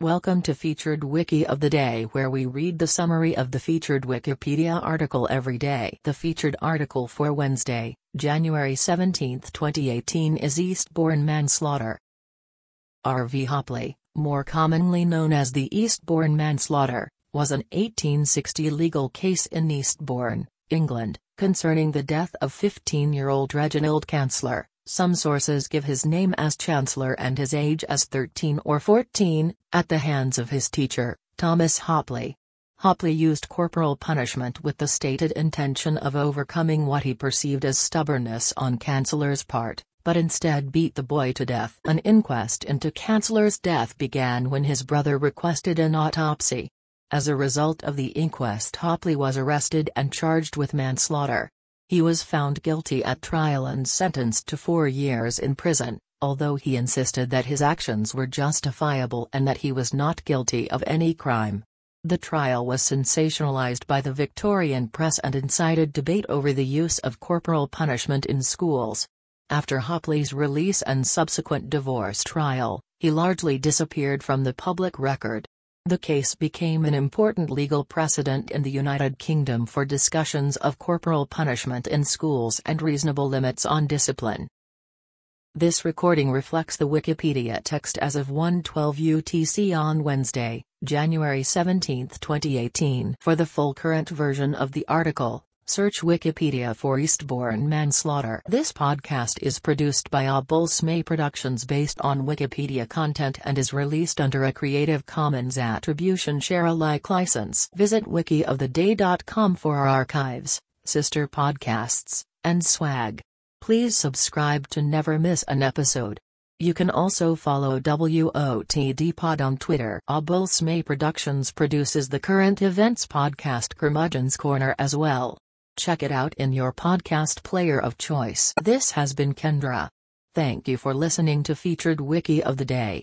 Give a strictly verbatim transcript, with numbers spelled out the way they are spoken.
Welcome to Featured Wiki of the Day, where we read the summary of the featured Wikipedia article every day. The featured article for Wednesday, January seventeenth twenty eighteen is Eastbourne manslaughter. R V Hopley, more commonly known as the Eastbourne manslaughter, was an eighteen sixty legal case in Eastbourne, England, concerning the death of fifteen-year-old Reginald Chancellor. Some sources give his name as Chancellor and his age as thirteen or fourteen, at the hands of his teacher, Thomas Hopley. Hopley used corporal punishment with the stated intention of overcoming what he perceived as stubbornness on Chancellor's part, but instead beat the boy to death. An inquest into Chancellor's death began when his brother requested an autopsy. As a result of the inquest, Hopley was arrested and charged with manslaughter. He was found guilty at trial and sentenced to four years in prison, although he insisted that his actions were justifiable and that he was not guilty of any crime. The trial was sensationalized by the Victorian press and incited debate over the use of corporal punishment in schools. After Hopley's release and subsequent divorce trial, he largely disappeared from the public record. The case became an important legal precedent in the United Kingdom for discussions of corporal punishment in schools and reasonable limits on discipline. This recording reflects the Wikipedia text as of one twelve U T C on Wednesday, January seventeenth twenty eighteen. For the full current version of the article, search Wikipedia for Eastbourne manslaughter. This podcast is produced by Abulsmay Productions based on Wikipedia content and is released under a Creative Commons Attribution Share Alike license. Visit wiki of the day dot com for our archives, sister podcasts, and swag. Please subscribe to never miss an episode. You can also follow W O T D Pod on Twitter. Abulsmay Productions produces the current events podcast Curmudgeon's Corner as well. Check it out in your podcast player of choice. This has been Kendra. Thank you for listening to Featured Wiki of the Day.